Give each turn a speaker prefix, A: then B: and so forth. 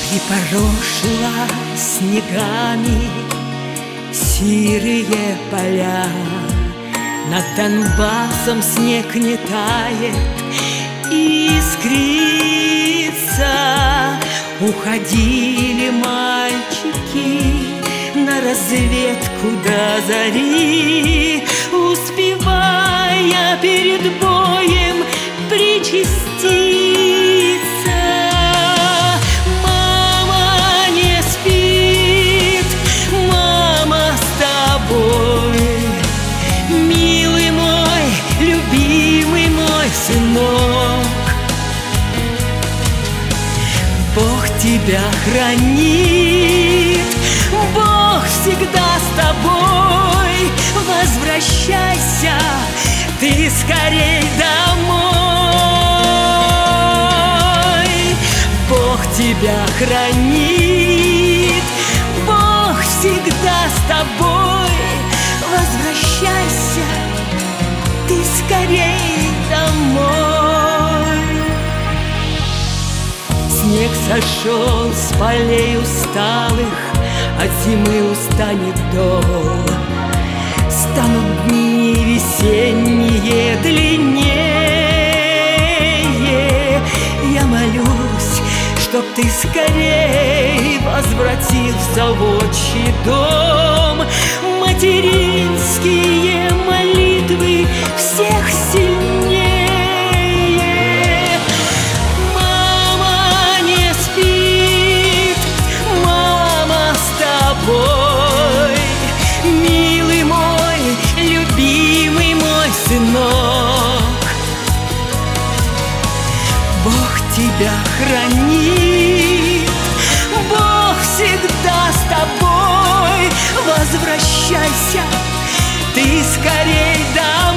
A: Припорошила снегами сирые поля, над Донбассом снег не тает, искрится. Уходили мальчики на разведку до зари, успевая перед боем причаститься. Мама не спит, мама с тобой, милый мой, любимый мой сынок. Бог тебя хранит, Бог всегда с тобой. Возвращайся ты скорей домой. Бог тебя хранит, Бог всегда с тобой. Возвращайся ты скорей домой. Снег сошел с полей усталых, от зимы устанет дол. Станут дни весенние длиннее. Я молюсь, чтоб ты скорей возвратился в отчий дом. Материнские молитвы всех сильнее. Мама не спит, мама с тобой, милый мой, любимый мой сынок. Бог тебя хранит, Бог всегда с тобой. Возвращайся ты скорей домой.